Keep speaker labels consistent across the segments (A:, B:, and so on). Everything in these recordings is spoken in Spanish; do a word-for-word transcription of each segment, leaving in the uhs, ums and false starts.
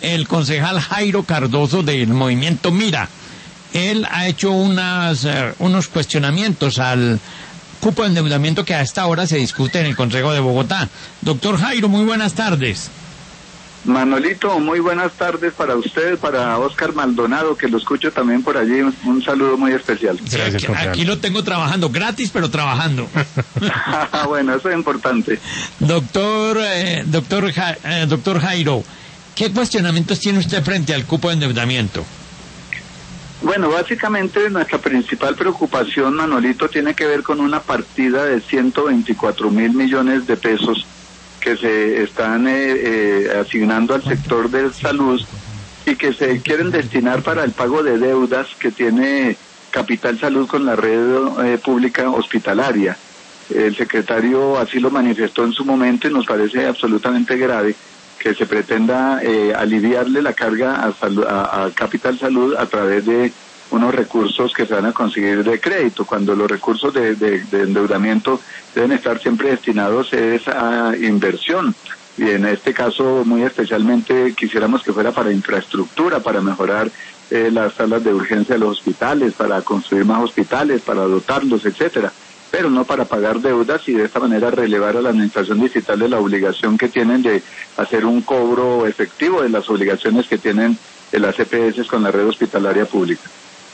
A: el concejal Jairo Cardoso del Movimiento Mira. Él ha hecho unas, uh, unos cuestionamientos al cupo de endeudamiento que a esta hora se discute en el Consejo de Bogotá. Doctor Jairo, muy buenas tardes.
B: Manolito, muy buenas tardes para usted, para Oscar Maldonado, que lo escucho también por allí. Un saludo muy especial.
A: Gracias, aquí, aquí lo tengo trabajando, gratis, pero trabajando.
B: Bueno, eso es importante.
A: Doctor, eh, doctor, ja, eh, doctor Jairo, ¿qué cuestionamientos tiene usted frente al cupo de endeudamiento?
B: Bueno, básicamente nuestra principal preocupación, Manolito, tiene que ver con una partida de ciento veinticuatro mil millones de pesos que se están eh, eh, asignando al sector de salud y que se quieren destinar para el pago de deudas que tiene Capital Salud con la red eh, pública hospitalaria. El secretario así lo manifestó en su momento y nos parece absolutamente grave que se pretenda eh, aliviarle la carga a, salud, a, a Capital Salud a través de unos recursos que se van a conseguir de crédito, cuando los recursos de, de, de endeudamiento deben estar siempre destinados es a inversión. Y en este caso, muy especialmente, quisiéramos que fuera para infraestructura, para mejorar eh, las salas de urgencia de los hospitales, para construir más hospitales, para dotarlos, etcétera, pero no para pagar deudas y de esta manera relevar a la administración distrital de la obligación que tienen de hacer un cobro efectivo de las obligaciones que tienen las E P S con la red hospitalaria pública.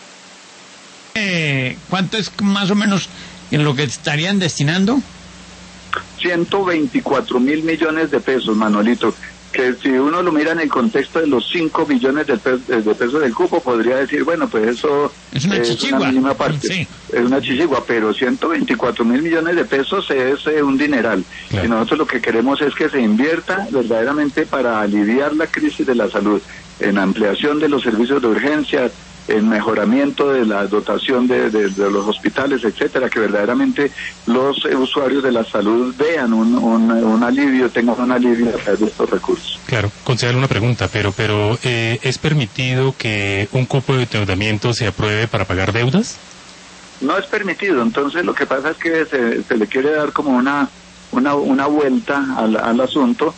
A: Eh, ¿Cuánto es más o menos en lo que estarían destinando?
B: ciento veinticuatro mil millones de pesos, Manolito, que si uno lo mira en el contexto de los cinco billones de, pe de pesos del cupo, podría decir, bueno, pues eso
A: es una,
B: es
A: chichigua.
B: una mínima parte, sí. Es una chichigua, pero ciento veinticuatro mil millones de pesos es eh, un dineral. Claro. Y nosotros lo que queremos es que se invierta verdaderamente para aliviar la crisis de la salud, en ampliación de los servicios de urgencia, en mejoramiento de la dotación de, de, de los hospitales, etcétera, que verdaderamente los eh, usuarios de la salud vean un, un, un alivio, tengan un alivio a través de estos recursos.
C: Claro, concejal, una pregunta, pero pero eh, ¿es permitido que un cupo de endeudamiento se apruebe para pagar deudas?
B: No es permitido, entonces lo que pasa es que se, se le quiere dar como una una, una vuelta al, al asunto,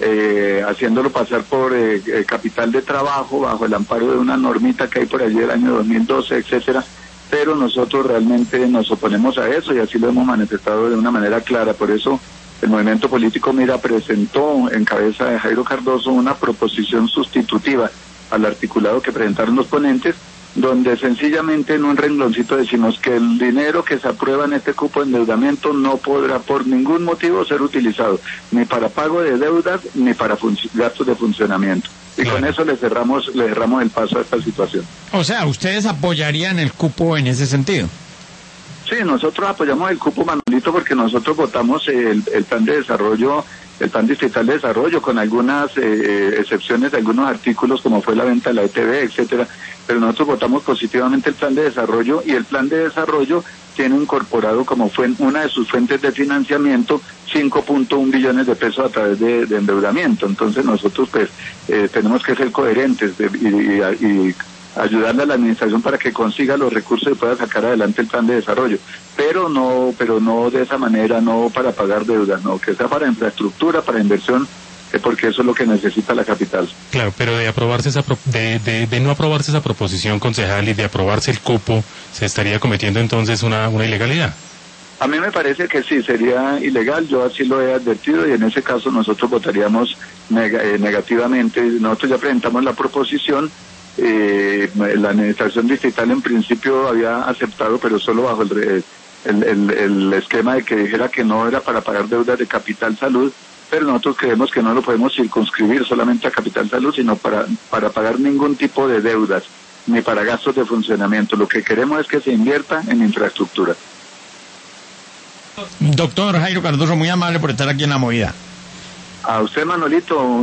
B: Eh, haciéndolo pasar por eh, eh, capital de trabajo bajo el amparo de una normita que hay por allí del año dos mil doce, etcétera, pero nosotros realmente nos oponemos a eso y así lo hemos manifestado de una manera clara. Por eso el movimiento político Mira presentó en cabeza de Jairo Cardoso una proposición sustitutiva al articulado que presentaron los ponentes, donde sencillamente en un rengloncito decimos que el dinero que se aprueba en este cupo de endeudamiento no podrá por ningún motivo ser utilizado, ni para pago de deudas, ni para gastos de funcionamiento. Y claro, con eso le cerramos, le cerramos el paso a esta situación.
A: O sea, ¿ustedes apoyarían el cupo en ese sentido?
B: Sí, nosotros apoyamos el cupo, Manolito, porque nosotros votamos el, el plan de desarrollo, el plan distrital de desarrollo, con algunas eh, excepciones de algunos artículos, como fue la venta de la E T V, etcétera, pero nosotros votamos positivamente el plan de desarrollo, y el plan de desarrollo tiene incorporado como fue una de sus fuentes de financiamiento cinco punto uno billones de pesos a través de, de endeudamiento. Entonces nosotros pues eh, tenemos que ser coherentes de, y, y, y ayudarle a la administración para que consiga los recursos y pueda sacar adelante el plan de desarrollo, pero no pero no de esa manera, no para pagar deudas, no, que sea para infraestructura, para inversión, eh, porque eso es lo que necesita la capital.
C: Claro, pero de aprobarse esa pro de, de, de no aprobarse esa proposición, concejal, y de aprobarse el cupo, se estaría cometiendo entonces una, una ilegalidad.
B: A mí me parece que sí, sería ilegal, yo así lo he advertido, y en ese caso nosotros votaríamos neg eh, negativamente. Nosotros ya presentamos la proposición. Eh, la administración distrital en principio había aceptado, pero solo bajo el, el, el, el esquema de que dijera que no era para pagar deudas de Capital Salud, pero nosotros creemos que no lo podemos circunscribir solamente a Capital Salud, sino para, para pagar ningún tipo de deudas, ni para gastos de funcionamiento. Lo que queremos es que se invierta en infraestructura.
A: Doctor Jairo Cardoso, muy amable por estar aquí en La Movida.
B: A usted, Manolito.